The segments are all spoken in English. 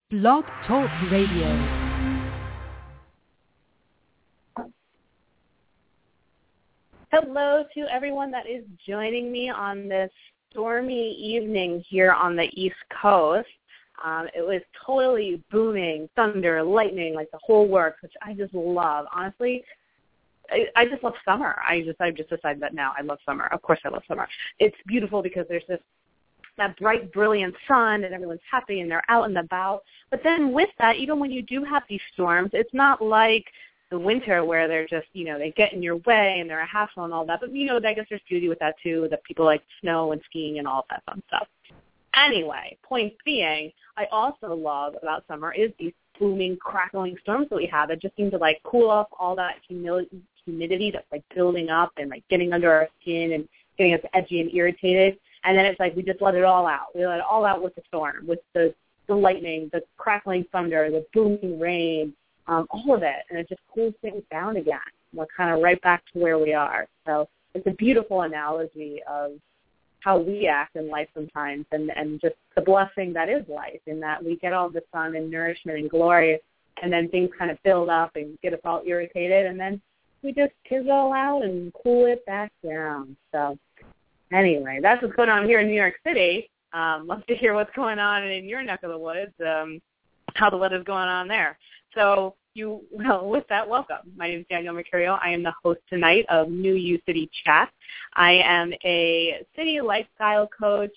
Blog Talk Radio. Hello to everyone that is joining me on this stormy evening here on the East Coast. It was totally booming, thunder, lightning, like the whole works, which I just love. Honestly, I just love summer. I've just decided that now. I love summer. Of course I love summer. It's beautiful because there's that bright, brilliant sun and everyone's happy and they're out and about. But then with that, even when you do have these storms, it's not like the winter where they're just, they get in your way and they're a hassle and all that. But, I guess there's beauty with that too, that people like snow and skiing and all that fun stuff. Anyway, point being, I also love about summer is these booming, crackling storms that we have that just seem to like cool off all that humidity that's like building up and like getting under our skin and getting us edgy and irritated. And then it's like we just let it all out. We let it all out with the storm, with the lightning, the crackling thunder, the booming rain, all of it. And it just cools things down again. We're kind of right back to where we are. So it's a beautiful analogy of how we act in life sometimes and just the blessing that is life, in that we get all the sun and nourishment and glory, and then things kind of build up and get us all irritated, and then we just get it all out and cool it back down. So anyway, that's what's going on here in New York City. Love to hear what's going on in your neck of the woods, how the weather's going on there. So with that, welcome. My name is Danielle Mercurio. I am the host tonight of New U City Chat. I am a city lifestyle coach,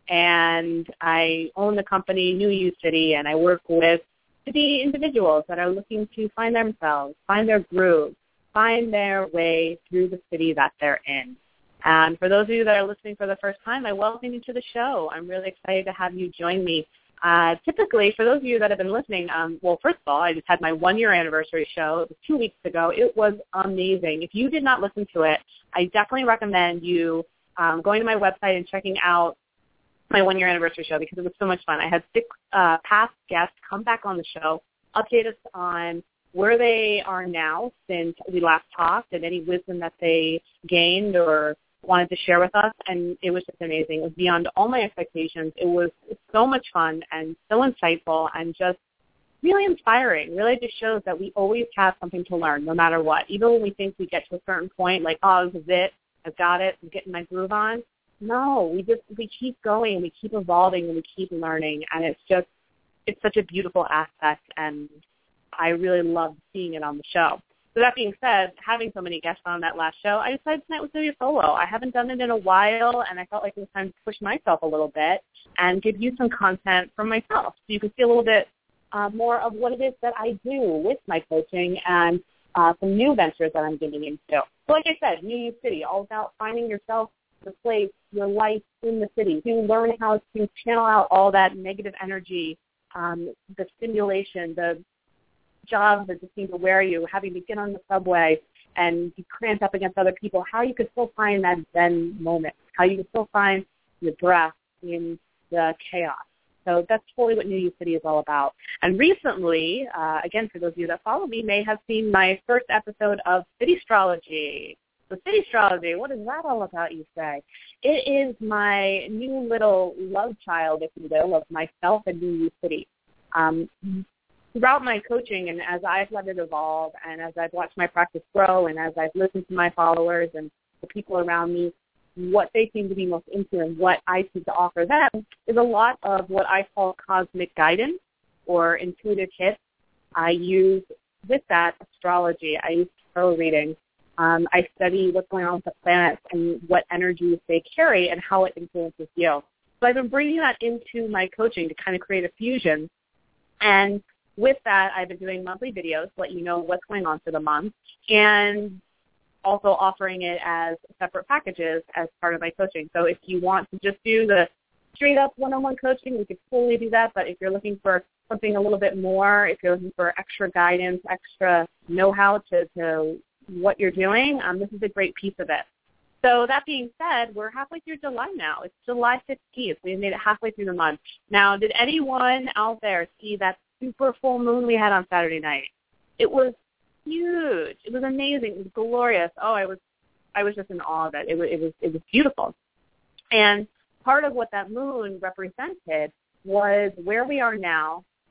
and I own the company New U City, and I work with city individuals that are looking to find themselves, find their groove, find their way through the city that they're in. And for those of you that are listening for the first time, I welcome you to the show. I'm really excited to have you join me. Typically, for those of you that have been listening, first of all, I just had my 1-year anniversary show. It was 2 weeks ago. It was amazing. If you did not listen to it, I definitely recommend you going to my website and checking out my 1-year anniversary show because it was so much fun. I had 6 past guests come back on the show, update us on where they are now since we last talked and any wisdom that they gained or wanted to share with us, and it was just amazing. It was beyond all my expectations. It was so much fun and so insightful and just really inspiring. Really just shows that we always have something to learn no matter what. Even when we think we get to a certain point, like, oh, this is it, I've got it, I'm getting my groove on. No, we keep going, we keep evolving, and we keep learning, and it's such a beautiful aspect, and I really love seeing it on the show. So that being said, having so many guests on that last show, I decided tonight was going to be solo. I haven't done it in a while, and I felt like it was time to push myself a little bit and give you some content from myself so you can see a little bit more of what it is that I do with my coaching and some new ventures that I'm getting into. So like I said, New York City, all about finding yourself, the place, your life in the city, to learn how to channel out all that negative energy, the stimulation, the jobs that just seem to wear you, having to get on the subway and be cramped up against other people, how you could still find that Zen moment, how you could still find your breath in the chaos. So that's totally what New York City is all about. And recently, again, for those of you that follow me, may have seen my first episode of City Astrology. So City Astrology, what is that all about, you say? It is my new little love child, if you will, of myself and New York City. Throughout my coaching and as I've let it evolve and as I've watched my practice grow and as I've listened to my followers and the people around me, what they seem to be most into and what I seem to offer them is a lot of what I call cosmic guidance or intuitive hits. I use with that astrology. I use tarot readings. I study what's going on with the planets and what energies they carry and how it influences you. So I've been bringing that into my coaching to kind of create a fusion. And with that, I've been doing monthly videos to let you know what's going on for the month and also offering it as separate packages as part of my coaching. So if you want to just do the straight-up one-on-one coaching, we could totally do that. But if you're looking for something a little bit more, if you're looking for extra guidance, extra know-how to what you're doing, this is a great piece of it. So that being said, we're halfway through July now. It's July 15th. We made it halfway through the month. Now, did anyone out there see that super full moon we had on Saturday night? It was huge. It was amazing. It was glorious. Oh, I was just in awe of it. It was beautiful. And part of what that moon represented was where we are now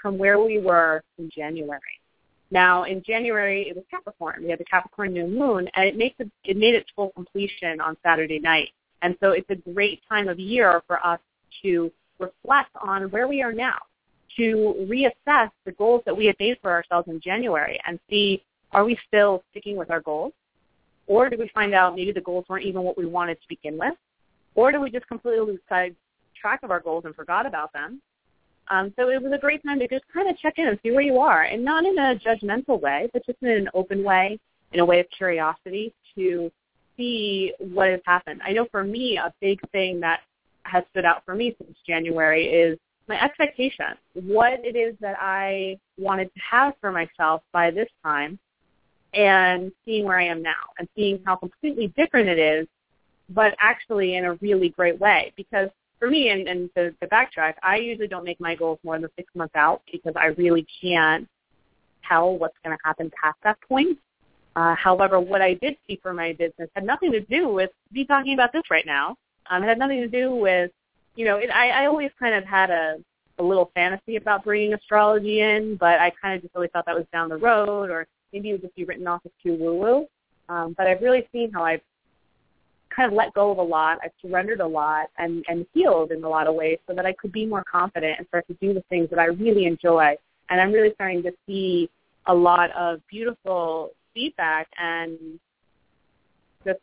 from where we were in January. Now, in January, it was Capricorn. We had the Capricorn new moon, and it made its full completion on Saturday night. And so it's a great time of year for us to reflect on where we are now, to reassess the goals that we had made for ourselves in January and see, are we still sticking with our goals? Or did we find out maybe the goals weren't even what we wanted to begin with? Or did we just completely lose track of our goals and forgot about them? So it was a great time to just kind of check in and see where you are, and not in a judgmental way, but just in an open way, in a way of curiosity to see what has happened. I know for me, a big thing that has stood out for me since January is my expectation, what it is that I wanted to have for myself by this time, and seeing where I am now and seeing how completely different it is, but actually in a really great way. Because for me, and to backtrack, I usually don't make my goals more than 6 months out because I really can't tell what's going to happen past that point. However, what I did see for my business had nothing to do with me talking about this right now. It had nothing to do with, I always kind of had a little fantasy about bringing astrology in, but I kind of just really thought that was down the road, or maybe it would just be written off as too woo-woo. But I've really seen how I've kind of let go of a lot. I've surrendered a lot and healed in a lot of ways so that I could be more confident and start to do the things that I really enjoy. And I'm really starting to see a lot of beautiful feedback and just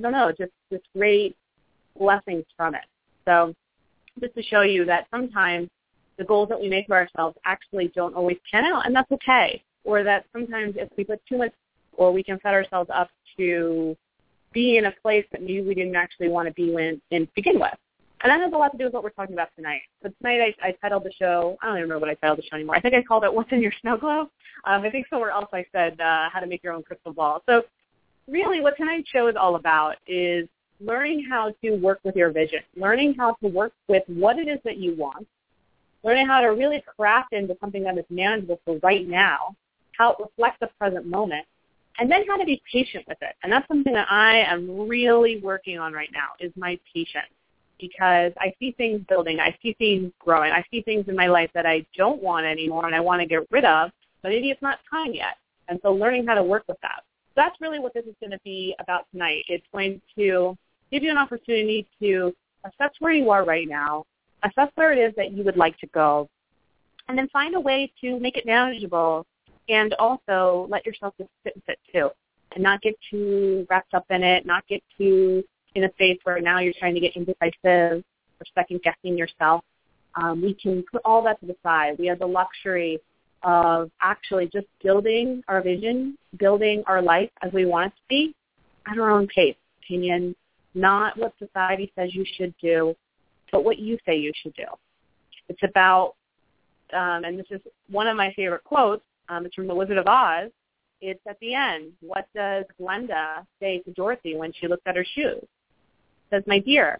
great blessings from it. So just to show you that sometimes the goals that we make for ourselves actually don't always pan out, and that's okay. Or that sometimes if we put too much, or we can set ourselves up to be in a place that maybe we didn't actually want to be in to begin with. And that has a lot to do with what we're talking about tonight. So tonight I titled the show, I don't even remember what I titled the show anymore. I think I called it What's in Your Snow Globe? I think somewhere else I said how to make your own crystal ball. So really what tonight's show is all about is learning how to work with your vision, learning how to work with what it is that you want, learning how to really craft into something that is manageable for right now, how it reflects the present moment, and then how to be patient with it. And that's something that I am really working on right now is my patience, because I see things building, I see things growing, I see things in my life that I don't want anymore and I want to get rid of, but maybe it's not time yet. And so learning how to work with that. So that's really what this is going to be about tonight. It's going to give you an opportunity to assess where you are right now, assess where it is that you would like to go, and then find a way to make it manageable, and also let yourself just sit with it too, and not get too wrapped up in it, not get too in a space where now you're trying to get indecisive or second-guessing yourself. We can put all that to the side. We have the luxury of actually just building our vision, building our life as we want it to be at our own pace, opinion, not what society says you should do, but what you say you should do. It's about, and this is one of my favorite quotes, it's from The Wizard of Oz. It's at the end. What does Glenda say to Dorothy when she looks at her shoes? It says, my dear,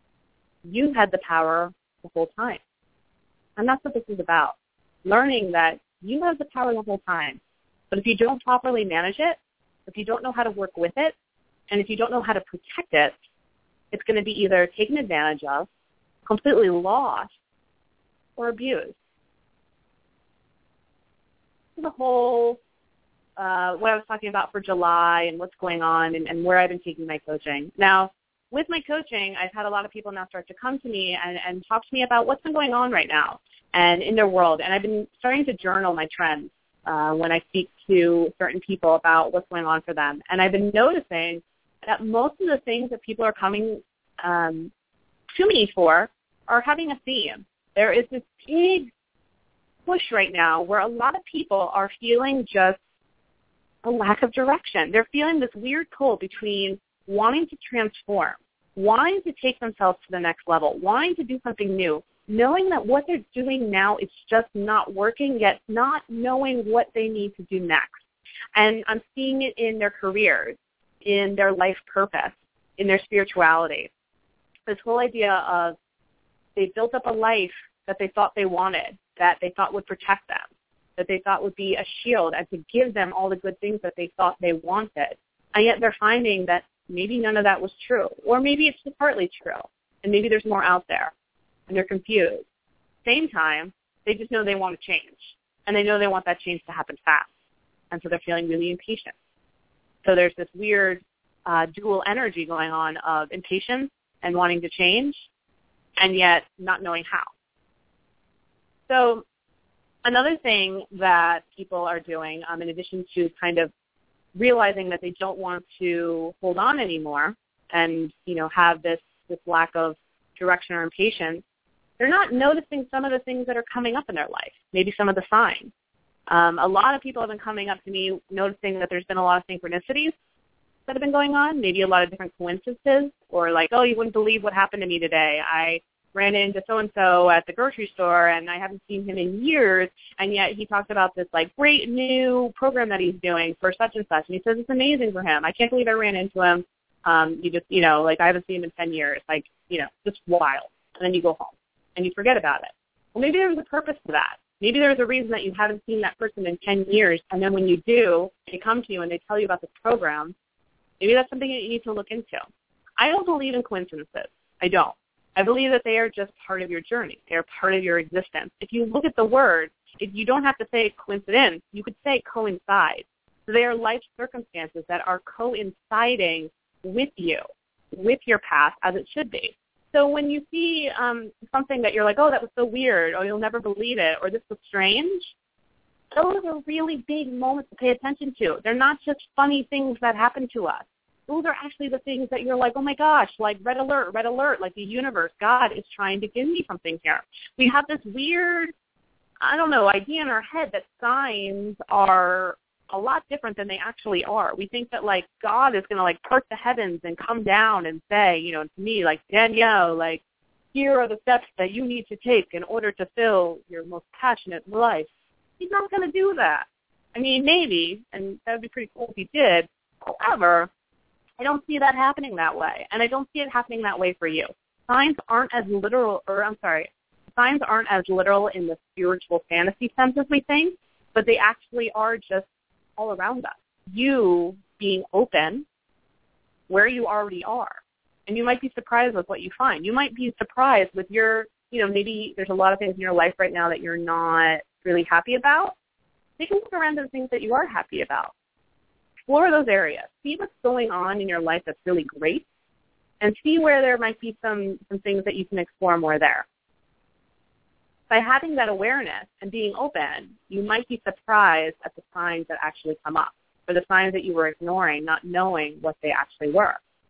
you had the power the whole time. And that's what this is about, learning that you have the power the whole time. But if you don't properly manage it, if you don't know how to work with it, and if you don't know how to protect it, it's going to be either taken advantage of, completely lost, or abused. The whole, what I was talking about for July and what's going on and where I've been taking my coaching. Now, with my coaching, I've had a lot of people now start to come to me and talk to me about what's been going on right now and in their world. And I've been starting to journal my trends when I speak to certain people about what's going on for them. And I've been noticing that most of the things that people are coming to me for are having a theme. There is this big push right now where a lot of people are feeling just a lack of direction. They're feeling this weird pull between wanting to transform, wanting to take themselves to the next level, wanting to do something new, knowing that what they're doing now is just not working, yet not knowing what they need to do next. And I'm seeing it in their careers, in their life purpose, in their spirituality. This whole idea of they built up a life that they thought they wanted, that they thought would protect them, that they thought would be a shield and to give them all the good things that they thought they wanted. And yet they're finding that maybe none of that was true, or maybe it's just partly true, and maybe there's more out there, and they're confused. Same time, they just know they want to change. and they know they want that change to happen fast. And so they're feeling really impatient. So there's this weird dual energy going on of impatience and wanting to change, and yet not knowing how. So another thing that people are doing, in addition to kind of realizing that they don't want to hold on anymore and, have this lack of direction or impatience, they're not noticing some of the things that are coming up in their life, maybe some of the signs. A lot of people have been coming up to me noticing that there's been a lot of synchronicities that have been going on, maybe a lot of different coincidences, or like, oh, you wouldn't believe what happened to me today. I ran into so-and-so at the grocery store, and I haven't seen him in years, and yet he talked about this, like, great new program that he's doing for such and such, and he says it's amazing for him. I can't believe I ran into him. I haven't seen him in 10 years, just wild. And then you go home, and you forget about it. Well, maybe there's a purpose to that. Maybe there's a reason that you haven't seen that person in 10 years, and then when you do, they come to you and they tell you about this program. Maybe that's something that you need to look into. I don't believe in coincidences. I don't. I believe that they are just part of your journey. They are part of your existence. If you look at the word, you don't have to say coincidence. You could say coincide. So they are life circumstances that are coinciding with you, with your path, as it should be. So when you see something that you're like, oh, that was so weird, or you'll never believe it, or this was strange, those are really big moments to pay attention to. They're not just funny things that happen to us. Those are actually the things that you're like, oh my gosh, like red alert, like the universe, God is trying to give me something here. We have this weird, idea in our head that signs are a lot different than they actually are. We think that, like, God is going to, like, part the heavens and come down and say, to me, like, Danielle, like, here are the steps that you need to take in order to fill your most passionate life. He's not going to do that. I mean, maybe, and that would be pretty cool if he did. However, I don't see that happening that way, and I don't see it happening that way for you. Signs aren't as literal in the spiritual fantasy sense as we think, but they actually are just all around us. You being open where you already are. And you might be surprised with what you find. You might be surprised with your, maybe there's a lot of things in your life right now that you're not really happy about. Take a look around at the things that you are happy about. Explore those areas. See what's going on in your life that's really great, and see where there might be some things that you can explore more there. By having that awareness and being open, you might be surprised at the signs that actually come up, or the signs that you were ignoring, not knowing what they actually were.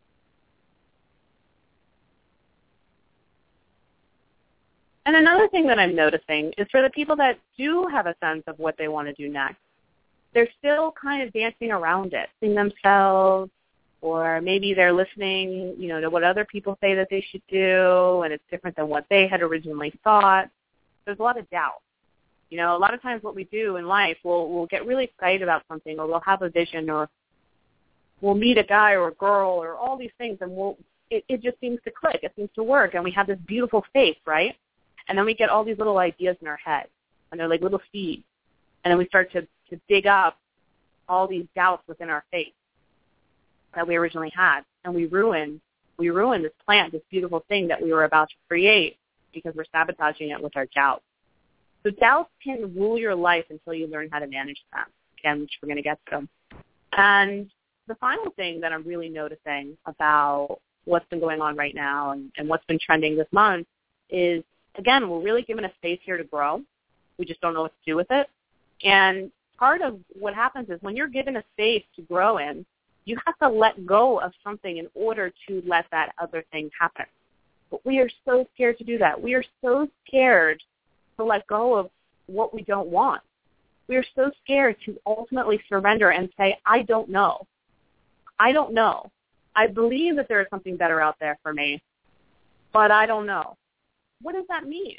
And another thing that I'm noticing is for the people that do have a sense of what they want to do next, they're still kind of dancing around it, seeing themselves, or maybe they're listening, to what other people say that they should do, and it's different than what they had originally thought. There's a lot of doubt. A lot of times what we do in life, we'll get really excited about something, or we'll have a vision, or we'll meet a guy or a girl, or all these things, and it just seems to click. It seems to work, and we have this beautiful faith, right? And then we get all these little ideas in our head, and they're like little seeds. And then we start to dig up all these doubts within our faith that we originally had, and we ruin this plant, this beautiful thing that we were about to create, because we're sabotaging it with our doubts. So doubts can rule your life until you learn how to manage them, again, which we're going to get to. And the final thing that I'm really noticing about what's been going on right now and what's been trending this month is, again, we're really given a space here to grow. We just don't know what to do with it. And part of what happens is when you're given a space to grow in, you have to let go of something in order to let that other thing happen. But we are so scared to do that. We are so scared to let go of what we don't want. We are so scared to ultimately surrender and say, I don't know. I don't know. I believe that there is something better out there for me, but I don't know. What does that mean?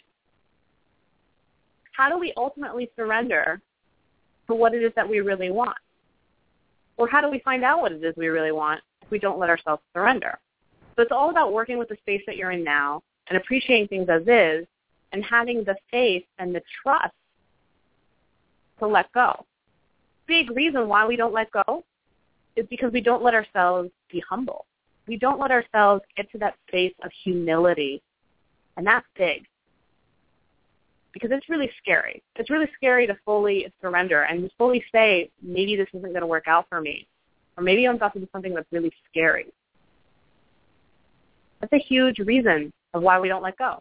How do we ultimately surrender to what it is that we really want? Or how do we find out what it is we really want if we don't let ourselves surrender? So it's all about working with the space that you're in now and appreciating things as is and having the faith and the trust to let go. Big reason why we don't let go is because we don't let ourselves be humble. We don't let ourselves get to that space of humility, and that's big. because it's really scary. It's really scary to fully surrender and just fully say, maybe this isn't going to work out for me, or maybe I'm about to do something that's really scary. That's a huge reason of why we don't let go.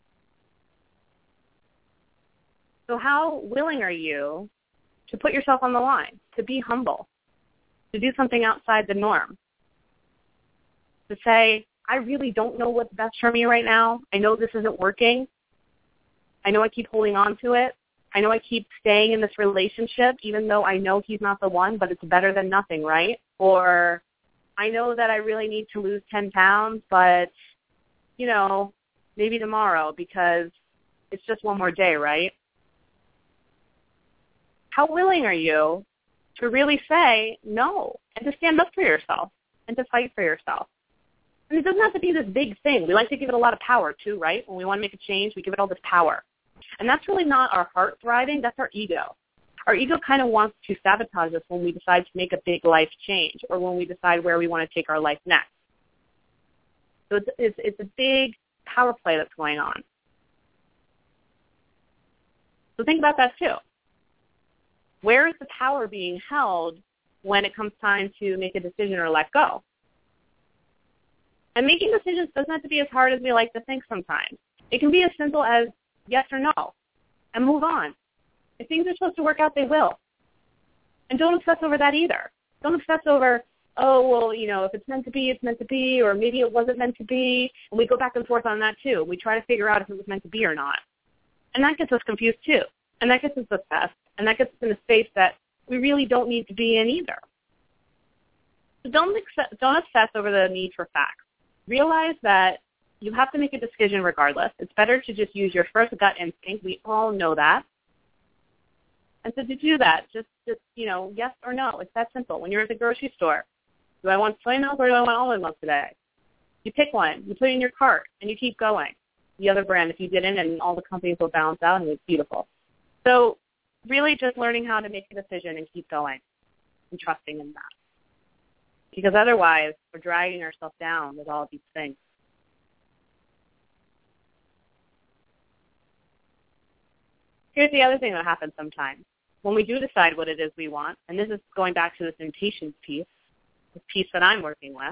So how willing are you to put yourself on the line, to be humble, to do something outside the norm, to say, I really don't know what's best for me right now. I know this isn't working. I know I keep holding on to it. I know I keep staying in this relationship even though I know he's not the one, but it's better than nothing, right? Or I know that I really need to lose 10 pounds, but, maybe tomorrow because it's just one more day, right? How willing are you to really say no and to stand up for yourself and to fight for yourself? And it doesn't have to be this big thing. We like to give it a lot of power too, right? When we want to make a change, we give it all this power. And that's really not our heart thriving. That's our ego. Our ego kind of wants to sabotage us when we decide to make a big life change or when we decide where we want to take our life next. So it's a big power play that's going on. So think about that too. Where is the power being held when it comes time to make a decision or let go? And making decisions doesn't have to be as hard as we like to think sometimes. It can be as simple as yes or no, and move on. If things are supposed to work out, they will. And don't obsess over that either. Don't obsess over, if it's meant to be, it's meant to be, or maybe it wasn't meant to be. And we go back and forth on that too. We try to figure out if it was meant to be or not. And that gets us confused too. And that gets us obsessed. And that gets us in a space that we really don't need to be in either. So don't obsess over the need for facts. Realize that you have to make a decision regardless. It's better to just use your first gut instinct. We all know that. And so to do that, just yes or no. It's that simple. When you're at the grocery store, do I want soy milk or do I want almond milk today? You pick one. You put it in your cart, and you keep going. The other brand, if you didn't, and all the companies will balance out, and it's beautiful. So really just learning how to make a decision and keep going and trusting in that. Because otherwise, we're dragging ourselves down with all of these things. Here's the other thing that happens sometimes. When we do decide what it is we want, and this is going back to this impatience piece, this piece that I'm working with,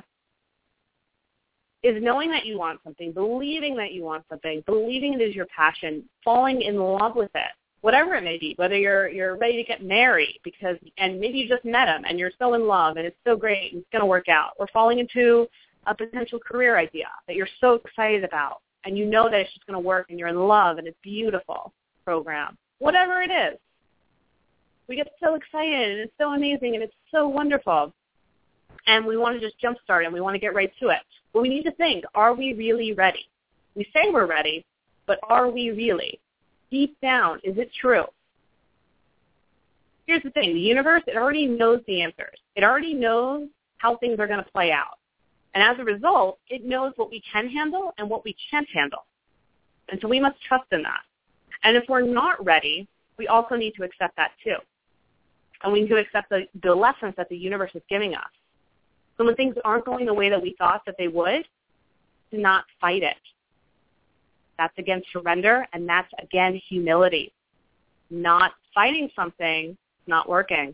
is knowing that you want something, believing that you want something, believing it is your passion, falling in love with it, whatever it may be, whether you're ready to get married and maybe you just met him and you're so in love and it's so great and it's going to work out, or falling into a potential career idea that you're so excited about and you know that it's just going to work and you're in love and it's beautiful program, whatever it is. We get so excited and it's so amazing and it's so wonderful. And we want to just jumpstart it and we want to get right to it. But we need to think, are we really ready? We say we're ready, but are we really? Deep down, is it true? Here's the thing. The universe, it already knows the answers. It already knows how things are going to play out. And as a result, it knows what we can handle and what we can't handle. And so we must trust in that. And if we're not ready, we also need to accept that too. And we need to accept the lessons that the universe is giving us. So when things aren't going the way that we thought that they would, do not fight it. That's again surrender, and that's again humility. Not fighting something, not working.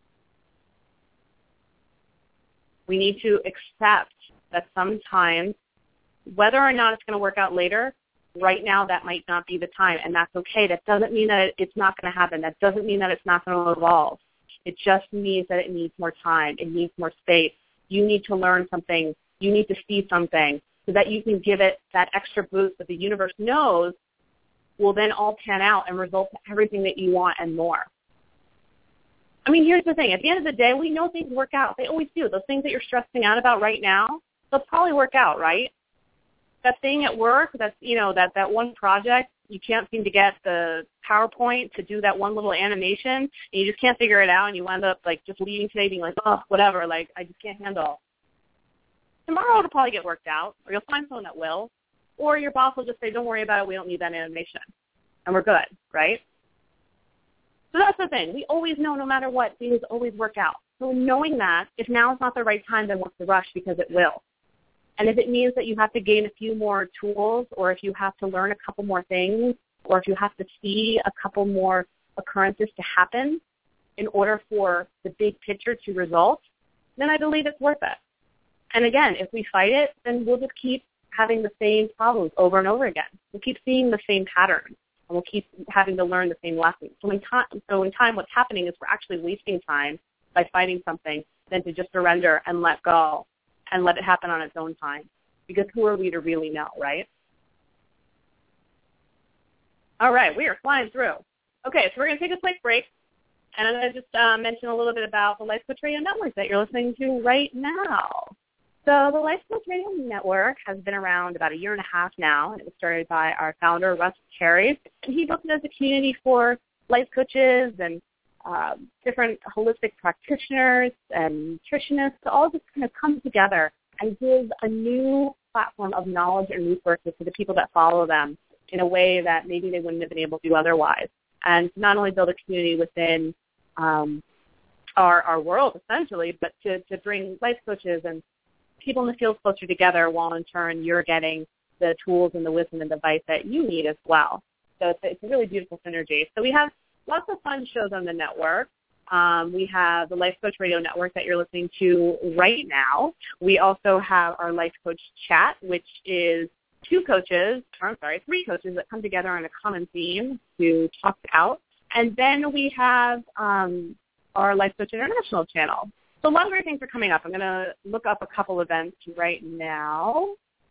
We need to accept that sometimes, whether or not it's going to work out later, right now that might not be the time, and that's okay. That doesn't mean that it's not going to happen. That doesn't mean that it's not going to evolve. It just means that it needs more time. It needs more space. You need to learn something. You need to see something so that you can give it that extra boost that the universe knows will then all pan out and result in everything that you want and more. I mean, here's the thing. At the end of the day, we know things work out. They always do. Those things that you're stressing out about right now, they'll probably work out, right? That thing at work, that's, that one project, you can't seem to get the PowerPoint to do that one little animation, and you just can't figure it out, and you end up, just leaving today being like, oh, whatever, I just can't handle. Tomorrow it'll probably get worked out, or you'll find someone that will, or your boss will just say, don't worry about it, we don't need that animation, and we're good, right? So that's the thing. We always know no matter what, things always work out. So knowing that, if now is not the right time, then what's the rush? Because it will. And if it means that you have to gain a few more tools or if you have to learn a couple more things or if you have to see a couple more occurrences to happen in order for the big picture to result, then I believe it's worth it. And again, if we fight it, then we'll just keep having the same problems over and over again. We'll keep seeing the same patterns, and we'll keep having to learn the same lessons. So in time, what's happening is we're actually wasting time by fighting something than to just surrender and let go and let it happen on its own time. Because who are we to really know, right? All right, we are flying through. Okay, so we're going to take a quick break, and I'm going to just mention a little bit about the Life Coach Radio Network that you're listening to right now. So the Life Coach Radio Network has been around about 1.5 years now, and it was started by our founder, Russ Terry. And he built it as a community for life coaches and different holistic practitioners and nutritionists to all just kind of come together and give a new platform of knowledge and resources to the people that follow them in a way that maybe they wouldn't have been able to do otherwise. And to not only build a community within our world, essentially, but to bring life coaches and people in the field closer together while in turn you're getting the tools and the wisdom and advice that you need as well. So it's a really beautiful synergy. So we have lots of fun shows on the network. We have the Life Coach Radio Network that you're listening to right now. We also have our Life Coach Chat, which is three coaches that come together on a common theme to talk out. And then we have our Life Coach International channel. So a lot of great things are coming up. I'm going to look up a couple events right now.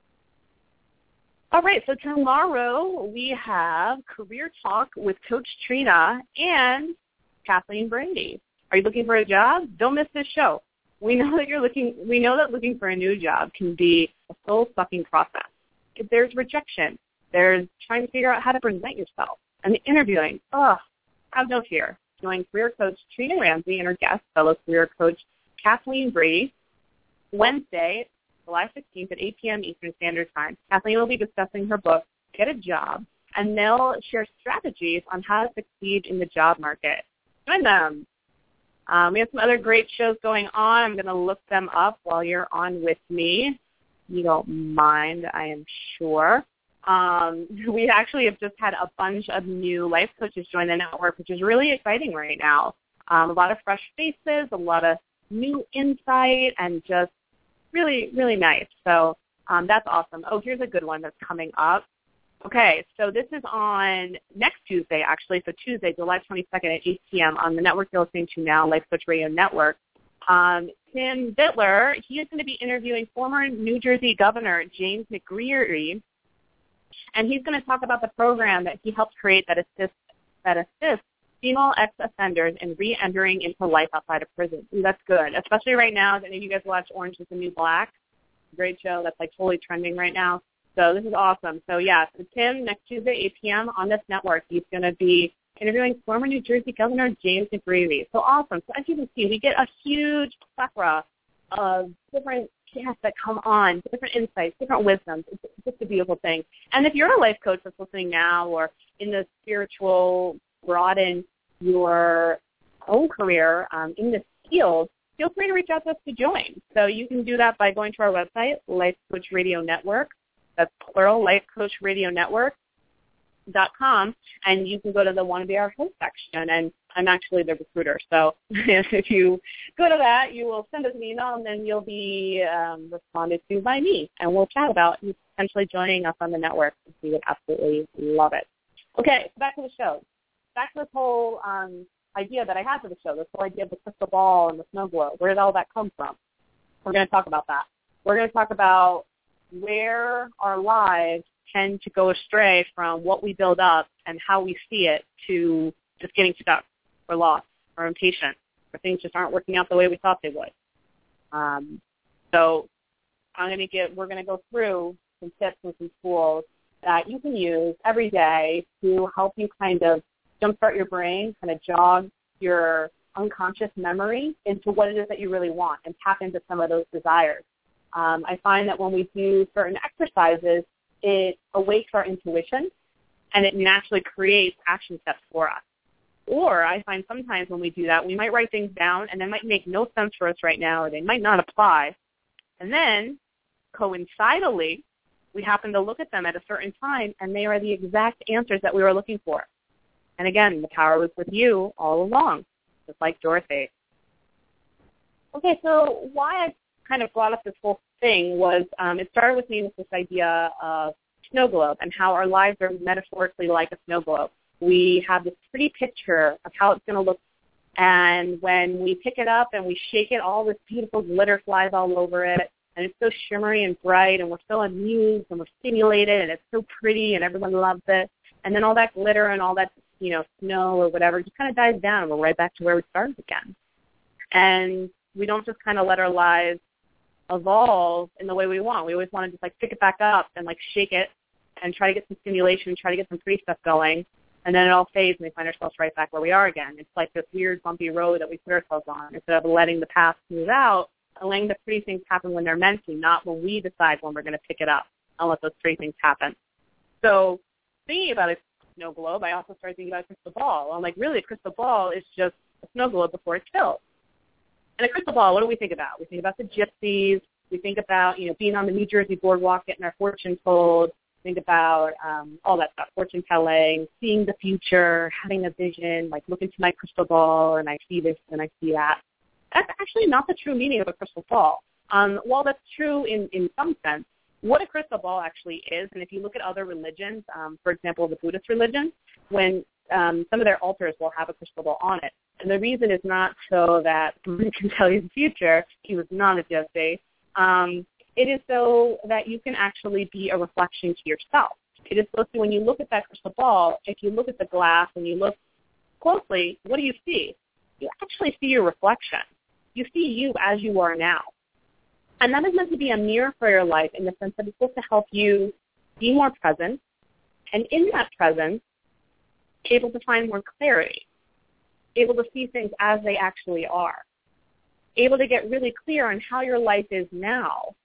All right, so tomorrow we have Career Talk with Coach Trina and Kathleen Brady. Are you looking for a job? Don't miss this show. We know that looking for a new job can be a soul-sucking process. If there's rejection, there's trying to figure out how to present yourself, and the interviewing. Have no fear. Join career coach Trina Ramsey and her guest, fellow career coach Kathleen Brady, Wednesday, July 16th at 8 p.m. Eastern Standard Time. Kathleen will be discussing her book, Get a Job, and they'll share strategies on how to succeed in the job market. Join them. We have some other great shows going on. I'm going to look them up while you're on with me. You don't mind, I am sure. We actually have just had a bunch of new life coaches join the network, which is really exciting right now. A lot of fresh faces, a lot of new insight, and just really, really nice. So that's awesome. Oh, here's a good one that's coming up. Okay, so this is on next Tuesday, actually. So Tuesday, July 22nd at 8 p.m. on the network you're listening to now, Life Coach Radio Network. Tim Bittler, he is going to be interviewing former New Jersey Governor James McGreery, and he's going to talk about the program that he helped create that assists female ex-offenders in re-entering into life outside of prison. Ooh, that's good, especially right now. If any of you guys watch Orange is the New Black, great show that's like totally trending right now. So this is awesome. So yeah, so Tim, next Tuesday, 8 p.m. on this network, he's going to be interviewing former New Jersey Governor James McGreery. So awesome. So as you can see, we get a huge plethora of different guests that come on, different insights, different wisdoms. It's just a beautiful thing. And if you're a life coach that's listening now or in the spiritual, broaden your own career in this field, feel free to reach out to us to join. So you can do that by going to our website, Life Coach Radio Network. That's plural, lifecoachradionetwork.com, and you can go to the Want to Be Our Host section, and I'm actually the recruiter. So if you go to that, you will send us an email, and then you'll be responded to by me, and we'll chat about you potentially joining us on the network. We would absolutely love it. Okay, so back to the show. Back to this whole idea that I had for the show, this whole idea of the crystal ball and the snow globe. Where did all that come from? We're going to talk about that. We're going to talk about where our lives tend to go astray from what we build up and how we see it to just getting stuck or lost or impatient or things just aren't working out the way we thought they would. So we're going to go through some tips and some tools that you can use every day to help you kind of jumpstart your brain, kind of jog your unconscious memory into what it is that you really want and tap into some of those desires. I find that when we do certain exercises, it awakes our intuition, and it naturally creates action steps for us. Or I find sometimes when we do that, we might write things down, and they might make no sense for us right now, or they might not apply. And then, coincidentally, we happen to look at them at a certain time, and they are the exact answers that we were looking for. And again, the power was with you all along, just like Dorothy. Okay, so why I kind of brought up this whole thing was it started with me with this idea of snow globe and how our lives are metaphorically like a snow globe. We have this pretty picture of how it's going to look, and when we pick it up and we shake it, all this beautiful glitter flies all over it, and it's so shimmery and bright, and we're so amused and we're stimulated, and it's so pretty, and everyone loves it. And then all that glitter and all that, snow or whatever just kind of dies down, and we're right back to where we started again. And we don't just kind of let our lives evolve in the way we want. We always want to just pick it back up and shake it and try to get some stimulation, try to get some pretty stuff going, and then it all fades and we find ourselves right back where we are again. It's like this weird bumpy road that we put ourselves on. Instead of letting the past smooth out and letting the pretty things happen when they're meant to, not when we decide when we're going to pick it up and let those pretty things happen. So thinking about a snow globe, I also started thinking about a crystal ball. I'm really, a crystal ball is just a snow globe before it's filled. And a crystal ball, what do we think about? We think about the gypsies. We think about, being on the New Jersey boardwalk, getting our fortune told. Think about all that stuff, fortune telling, seeing the future, having a vision, look into my crystal ball and I see this and I see that. That's actually not the true meaning of a crystal ball. While that's true in some sense, what a crystal ball actually is, and if you look at other religions, for example, the Buddhist religion, when some of their altars will have a crystal ball on it. And the reason is not so that Buddha can tell you the future. He was not a gypsy. It is so that you can actually be a reflection to yourself. It is supposed to, when you look at that crystal ball, if you look at the glass and you look closely, what do you see? You actually see your reflection. You see you as you are now. And that is meant to be a mirror for your life in the sense that it's supposed to help you be more present, and in that presence, able to find more clarity, able to see things as they actually are, able to get really clear on how your life is now.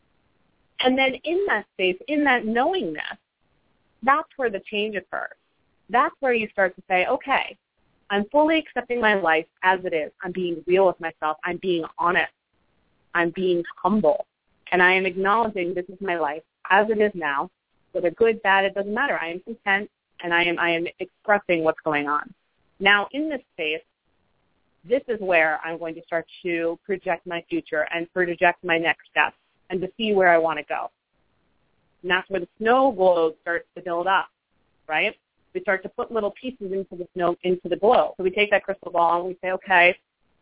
And then in that space, in that knowingness, that's where the change occurs. That's where you start to say, okay, I'm fully accepting my life as it is. I'm being real with myself. I'm being honest. I'm being humble. And I am acknowledging this is my life as it is now. Whether good, bad, it doesn't matter. I am content, and I am expressing what's going on. Now, in this space, this is where I'm going to start to project my future and project my next steps and to see where I want to go. And that's where the snow globe starts to build up, right? We start to put little pieces into the globe. So we take that crystal ball and we say, okay,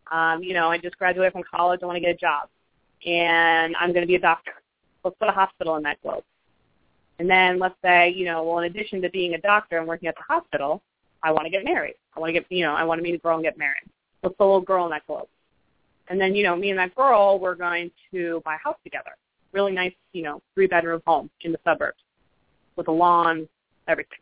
I just graduated from college. I want to get a job. And I'm going to be a doctor. Let's put a hospital in that globe. And then let's say, well, in addition to being a doctor and working at the hospital, I want to get married. I want to meet a girl and get married. Let's put a little girl in that globe. And then, me and that girl, we're going to buy a house together. Really nice, 3-bedroom home in the suburbs with a lawn, everything.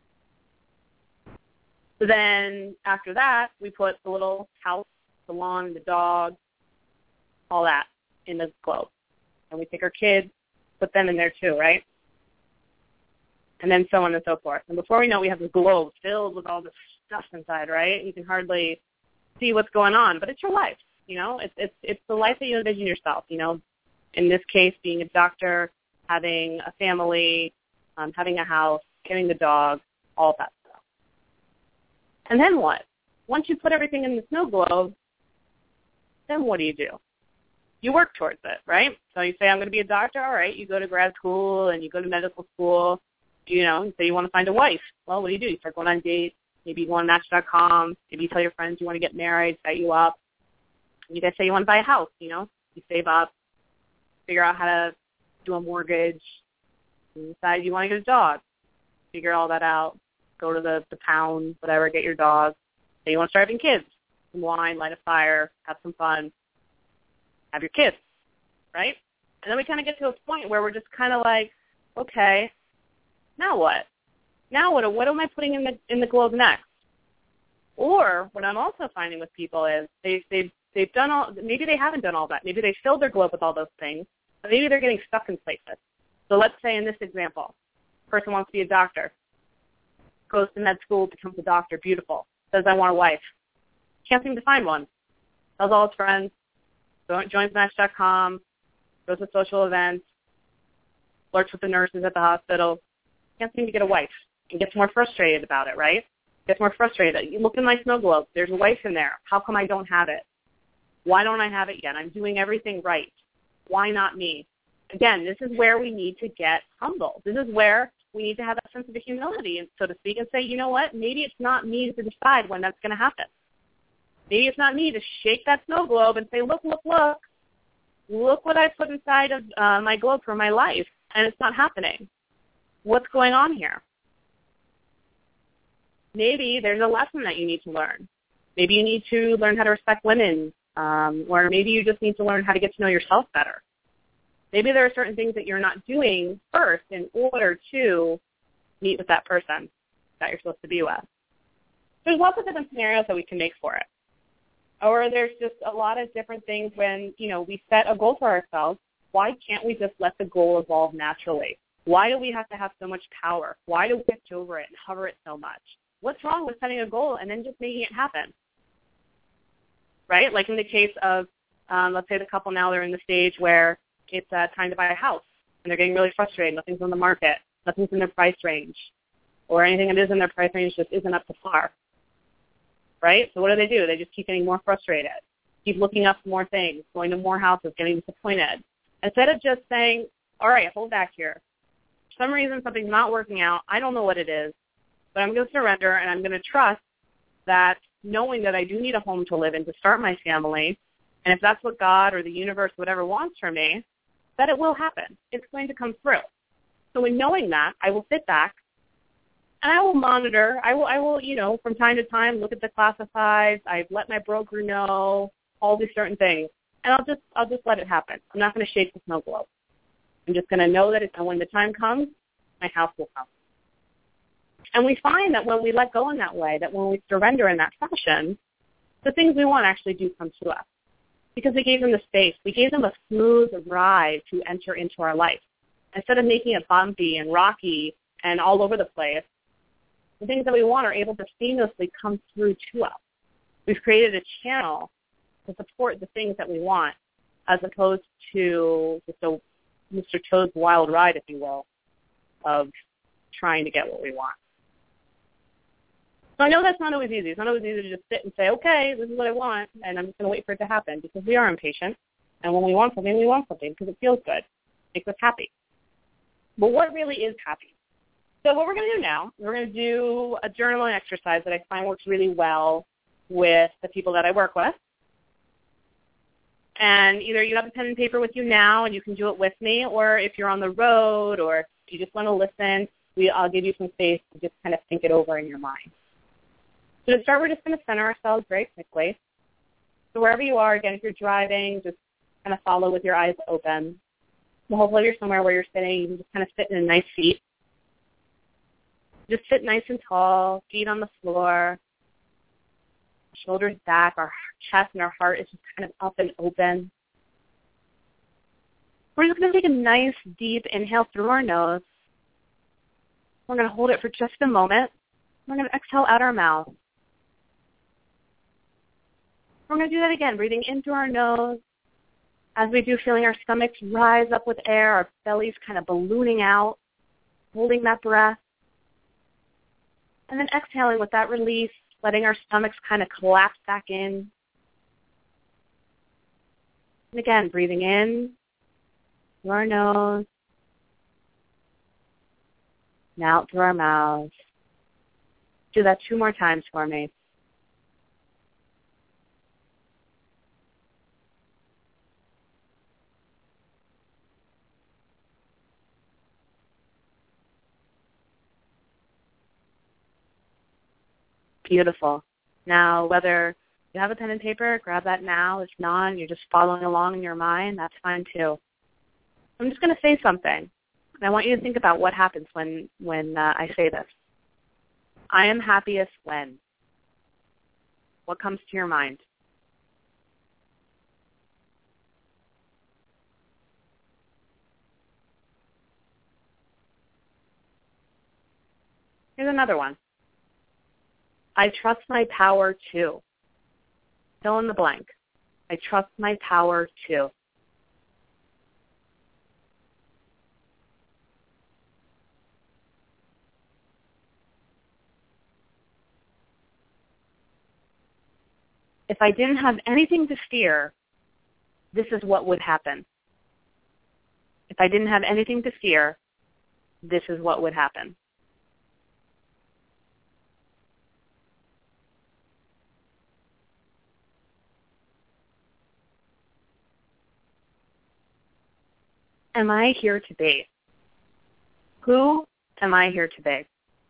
So then after that, we put the little house, the lawn, the dog, all that in the globe. And we take our kids, put them in there too, right? And then so on and so forth. And before we know it, we have this globe filled with all this stuff inside, right? You can hardly see what's going on, but it's your life. It's the life that you envision yourself. In this case, being a doctor, having a family, having a house, getting the dog, all of that stuff. And then what? Once you put everything in the snow globe, then what do? You work towards it, right? So you say, I'm going to be a doctor. All right, you go to grad school and you go to medical school. You say you want to find a wife. Well, what do? You start going on dates. Maybe you go on Match.com. Maybe you tell your friends you want to get married, set you up. You guys say you want to buy a house, You save up, figure out how to do a mortgage. You decide you want to get a dog. Figure all that out. Go to the pound, whatever, get your dog. Say you want to start having kids. Some wine, light a fire, have some fun. Have your kids, right? And then we kind of get to a point where we're just kind of like, okay, now what? Now what am I putting in the globe next? Or what I'm also finding with people is they've done all, maybe they haven't done all that. Maybe they filled their globe with all those things, but maybe they're getting stuck in places. So let's say in this example, person wants to be a doctor, goes to med school, becomes a doctor, beautiful, says I want a wife. Can't seem to find one. Tells all his friends, joins Match.com, goes to social events. flirts with the nurses at the hospital, can't seem to get a wife, and gets more frustrated about it, right? Gets more frustrated. You look in my snow globe. There's a wife in there. How come I don't have it? Why don't I have it yet? I'm doing everything right. Why not me? Again, this is where we need to get humble. This is where we need to have that sense of humility, and so to speak, and say, you know what? Maybe it's not me to decide when that's going to happen. Maybe it's not me to shake that snow globe and say, look, look, look. Look what I put inside of my globe for my life, and it's not happening. What's going on here? Maybe there's a lesson that you need to learn. Maybe you need to learn how to respect women, or maybe you just need to learn how to get to know yourself better. Maybe there are certain things that you're not doing first in order to meet with that person that you're supposed to be with. There's lots of different scenarios that we can make for it. Or there's just a lot of different things when, we set a goal for ourselves. Why can't we just let the goal evolve naturally? Why do we have to have so much power? Why do we pitch over it and hover it so much? What's wrong with setting a goal and then just making it happen? Right? Like in the case of, let's say the couple now, they're in the stage where it's time to buy a house, and they're getting really frustrated. Nothing's on the market. Nothing's in their price range. Or anything that is in their price range just isn't up to par. Right? So what do? They just keep getting more frustrated, keep looking up more things, going to more houses, getting disappointed. Instead of just saying, all right, hold back here. For some reason, something's not working out. I don't know what it is, but I'm going to surrender, and I'm going to trust that knowing that I do need a home to live in to start my family, and if that's what God or the universe, whatever wants from me, that it will happen. It's going to come through. So in knowing that, I will sit back, and I will monitor. I will, from time to time, look at the classifieds. I've let my broker know all these certain things, and I'll just let it happen. I'm not going to shake the snow globe. I'm just going to know that when the time comes, my house will come. And we find that when we let go in that way, that when we surrender in that fashion, the things we want actually do come to us. Because we gave them the space. We gave them a smooth ride to enter into our life. Instead of making it bumpy and rocky and all over the place, the things that we want are able to seamlessly come through to us. We've created a channel to support the things that we want, as opposed to just a Mr. Toad's wild ride, if you will, of trying to get what we want. So I know that's not always easy. It's not always easy to just sit and say, okay, this is what I want, and I'm just going to wait for it to happen, because we are impatient. And when we want something because it feels good. It makes us happy. But what really is happy? So what we're going to do now, we're going to do a journaling exercise that I find works really well with the people that I work with. And either you have a pen and paper with you now and you can do it with me, or if you're on the road or if you just want to listen, I'll give you some space to just kind of think it over in your mind. So to start, we're just going to center ourselves very quickly. So wherever you are, again, if you're driving, just kind of follow with your eyes open. So hopefully you're somewhere where you're sitting. You can just kind of sit in a nice seat. Just sit nice and tall, feet on the floor, shoulders back, our chest and our heart is just kind of up and open. We're just going to take a nice, deep inhale through our nose. We're going to hold it for just a moment. We're going to exhale out our mouth. We're going to do that again, breathing in through our nose. As we do, feeling our stomachs rise up with air, our bellies kind of ballooning out, holding that breath. And then exhaling with that release, letting our stomachs kind of collapse back in. And again, breathing in through our nose, and out through our mouths. Do that 2 more times for me. Beautiful. Now, whether you have a pen and paper, grab that now. If not, you're just following along in your mind, that's fine too. I'm just going to say something, and I want you to think about what happens when I say this. I am happiest when. What comes to your mind? Here's another one. I trust my power to. Fill in the blank. I trust my power to. if I didn't have anything to fear, this is what would happen. If I didn't have anything to fear, this is what would happen. Am I here to be? Who am I here to be?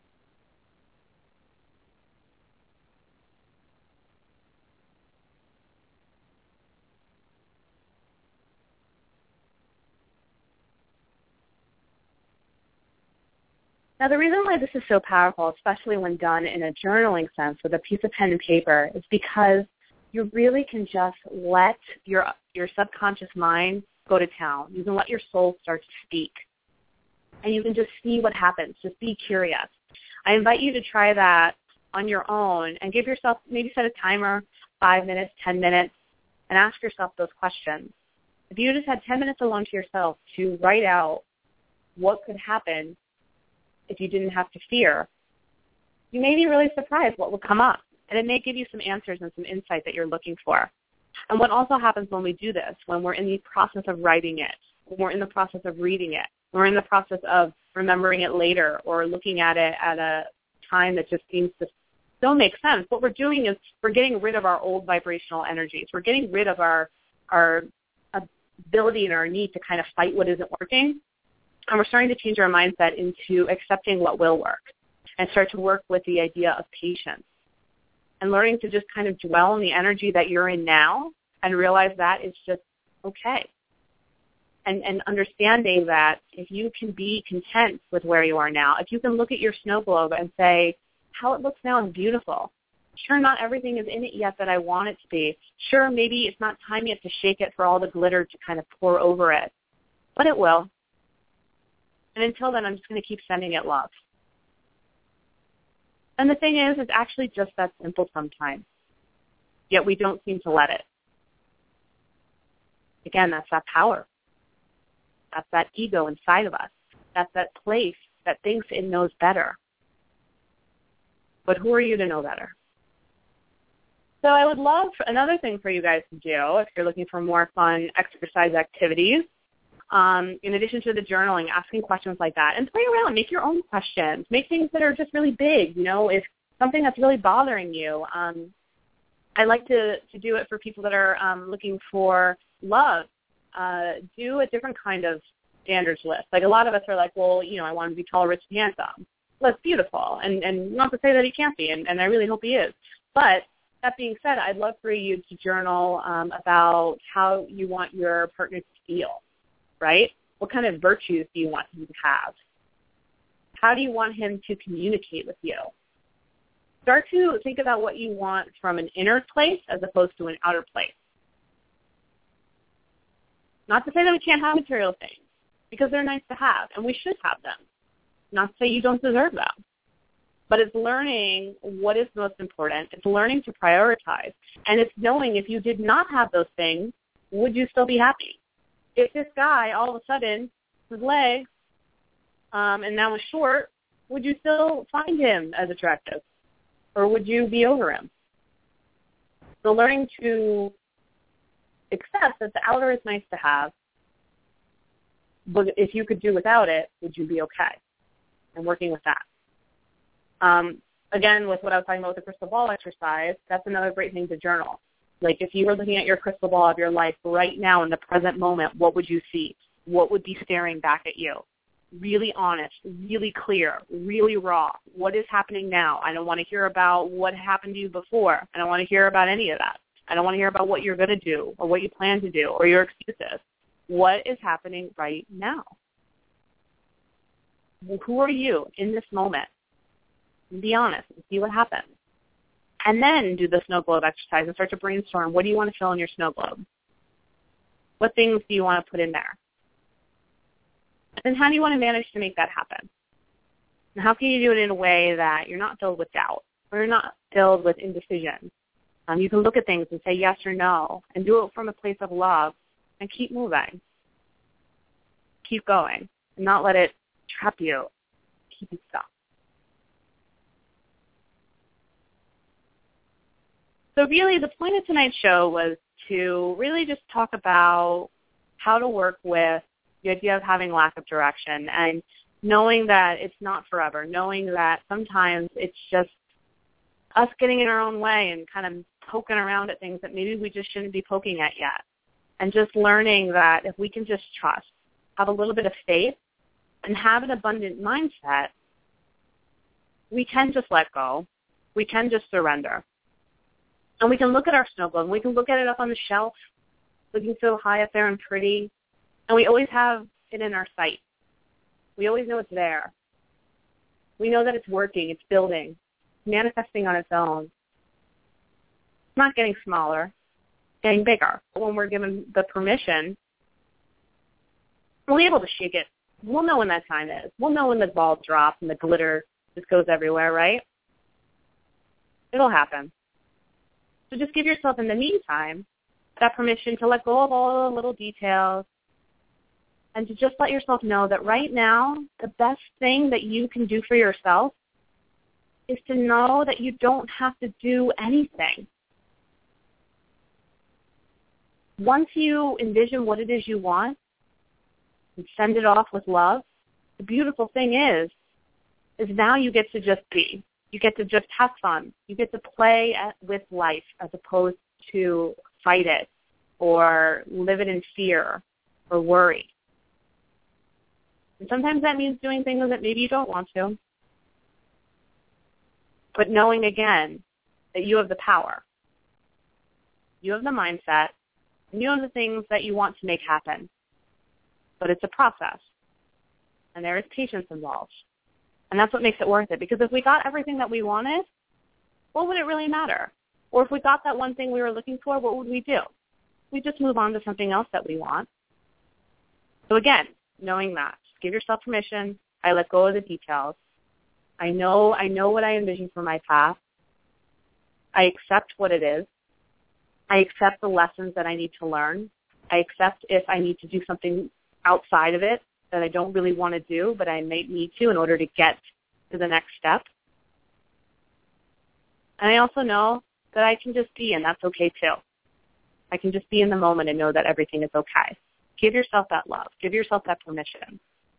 Now, the reason why this is so powerful, especially when done in a journaling sense with a piece of pen and paper, is because you really can just let your subconscious mind go to town. You can let your soul start to speak. And you can just see what happens. Just be curious. I invite you to try that on your own and give yourself, maybe set a timer, 5 minutes, 10 minutes, and ask yourself those questions. If you just had 10 minutes alone to yourself to write out what could happen if you didn't have to fear, you may be really surprised what will come up. And it may give you some answers and some insight that you're looking for. And what also happens when we do this, when we're in the process of writing it, when we're in the process of reading it, we're in the process of remembering it later or looking at it at a time that just seems to still make sense, what we're doing is we're getting rid of our old vibrational energies. We're getting rid of our ability and our need to kind of fight what isn't working. And we're starting to change our mindset into accepting what will work and start to work with the idea of patience and learning to just kind of dwell in the energy that you're in now and realize that is just okay. And understanding that if you can be content with where you are now, if you can look at your snow globe and say, how it looks now is beautiful. Sure, not everything is in it yet that I want it to be. Sure, maybe it's not time yet to shake it for all the glitter to kind of pour over it. But it will. And until then, I'm just going to keep sending it love. And the thing is, it's actually just that simple sometimes. Yet we don't seem to let it. Again, that's that power. That's that ego inside of us. That's that place that thinks it knows better. But who are you to know better? So I would love another thing for you guys to do if you're looking for more fun exercise activities. In addition to the journaling, asking questions like that, and play around, make your own questions, make things that are just really big. You know, if something that's really bothering you, I like to do it for people that are looking for love. Do a different kind of standards list. Like a lot of us are like, well, you know, I want to be tall, rich, and handsome. Well, that's beautiful, and not to say that he can't be, and I really hope he is. But that being said, I'd love for you to journal about how you want your partner to feel. Right? What kind of virtues do you want him to have? How do you want him to communicate with you? Start to think about what you want from an inner place as opposed to an outer place. Not to say that we can't have material things, because they're nice to have, and we should have them. Not to say you don't deserve them. But it's learning what is most important. It's learning to prioritize. And it's knowing if you did not have those things, would you still be happy? If this guy all of a sudden was legs and now is short, would you still find him as attractive? Or would you be over him? So learning to accept that the outer is nice to have, but if you could do without it, would you be okay? And working with that. Again, with what I was talking about with the crystal ball exercise, that's another great thing to journal. Like if you were looking at your crystal ball of your life right now in the present moment, what would you see? What would be staring back at you? Really honest, really clear, really raw. What is happening now? I don't want to hear about what happened to you before. I don't want to hear about any of that. I don't want to hear about what you're going to do or what you plan to do or your excuses. What is happening right now? Who are you in this moment? Be honest and see what happens. And then do the snow globe exercise and start to brainstorm. What do you want to fill in your snow globe? What things do you want to put in there? And how do you want to manage to make that happen? And how can you do it in a way that you're not filled with doubt or you're not filled with indecision? You can look at things and say yes or no and do it from a place of love and keep moving. Keep going and not let it trap you, keep you stuck. So really the point of tonight's show was to really just talk about how to work with the idea of having lack of direction and knowing that it's not forever, knowing that sometimes it's just us getting in our own way and kind of poking around at things that maybe we just shouldn't be poking at yet. And just learning that if we can just trust, have a little bit of faith, and have an abundant mindset, we can just let go. We can just surrender. And we can look at our snow globe, and we can look at it up on the shelf, looking so high up there and pretty, and we always have it in our sight. We always know it's there. We know that it's working, it's building, manifesting on its own. It's not getting smaller, it's getting bigger. But when we're given the permission, we'll be able to shake it. We'll know when that time is. We'll know when the ball drops and the glitter just goes everywhere, right? It'll happen. So just give yourself in the meantime that permission to let go of all the little details and to just let yourself know that right now the best thing that you can do for yourself is to know that you don't have to do anything. Once you envision what it is you want and send it off with love, the beautiful thing is now you get to just be. You get to just have fun. You get to play with life as opposed to fight it or live it in fear or worry. And sometimes that means doing things that maybe you don't want to. But knowing, again, that you have the power. You have the mindset. And you have the things that you want to make happen. But it's a process. And there is patience involved. And that's what makes it worth it. Because if we got everything that we wanted, what would it really matter? Or if we got that one thing we were looking for, what would we do? We just move on to something else that we want. So again, knowing that, just give yourself permission. I let go of the details. I know what I envision for my path. I accept what it is. I accept the lessons that I need to learn. I accept if I need to do something outside of it that I don't really want to do, but I may need to in order to get to the next step. And I also know that I can just be, and that's okay too. I can just be in the moment and know that everything is okay. Give yourself that love. Give yourself that permission.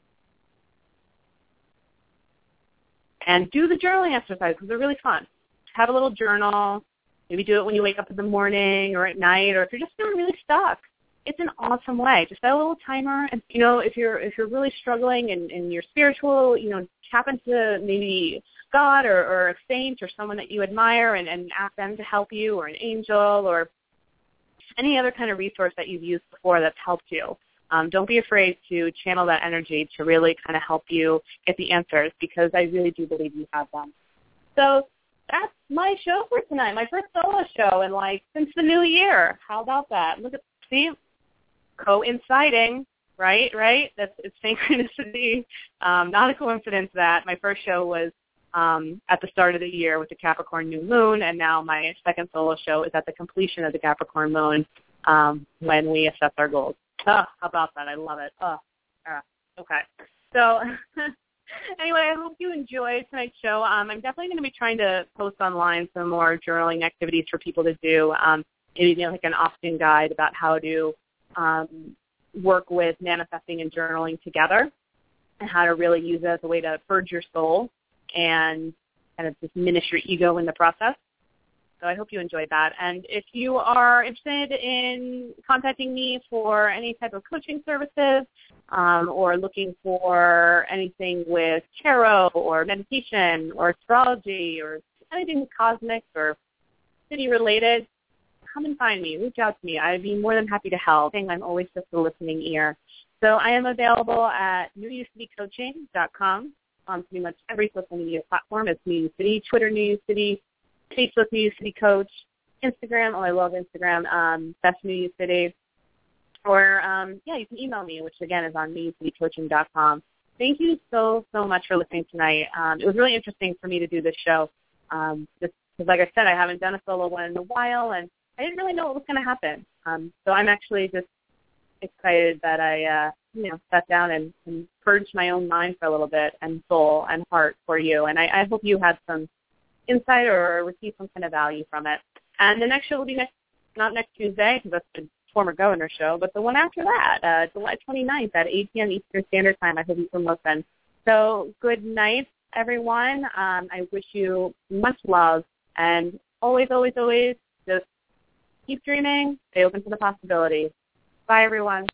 And do the journaling exercises because they're really fun. Have a little journal. Maybe do it when you wake up in the morning or at night, or if you're just feeling really stuck. It's an awesome way. Just set a little timer, and if you're really struggling and you're spiritual, tap into maybe God or a saint or someone that you admire and ask them to help you, or an angel, or any other kind of resource that you've used before that's helped you. Don't be afraid to channel that energy to really kind of help you get the answers, because I really do believe you have them. So that's my show for tonight, my first solo show, and since the new year. How about that? See? Coinciding, right? It's synchronicity. Not a coincidence that my first show was at the start of the year with the Capricorn new moon, and now my second solo show is at the completion of the Capricorn moon when we assess our goals. How about that? I love it. Okay. So anyway, I hope you enjoyed tonight's show. I'm definitely going to be trying to post online some more journaling activities for people to do, maybe like an Austin guide about how to work with manifesting and journaling together, and how to really use it as a way to purge your soul and kind of diminish your ego in the process. So I hope you enjoyed that. And if you are interested in contacting me for any type of coaching services or looking for anything with tarot or meditation or astrology or anything cosmic or city-related, come and find me. Reach out to me. I'd be more than happy to help. I'm always just a listening ear. So I am available at newucitycoaching.com on pretty much every social media platform. It's New You City, Twitter New You City, Facebook New You City Coach, Instagram. I love Instagram. That's New You City. Or, you can email me, which, again, is on newucitycoaching.com. Thank you so much for listening tonight. It was really interesting for me to do this show. Just because, like I said, I haven't done a solo one in a while, and I didn't really know what was going to happen. So I'm actually just excited that I, sat down and purged my own mind for a little bit, and soul and heart for you. And I hope you had some insight or received some kind of value from it. And the next show will be not next Tuesday, because that's the former governor show, but the one after that, July 29th at 8 p.m. Eastern Standard Time. I hope you can listen. So good night, everyone. I wish you much love, and always, always, always just keep dreaming. Stay open to the possibilities. Bye, everyone.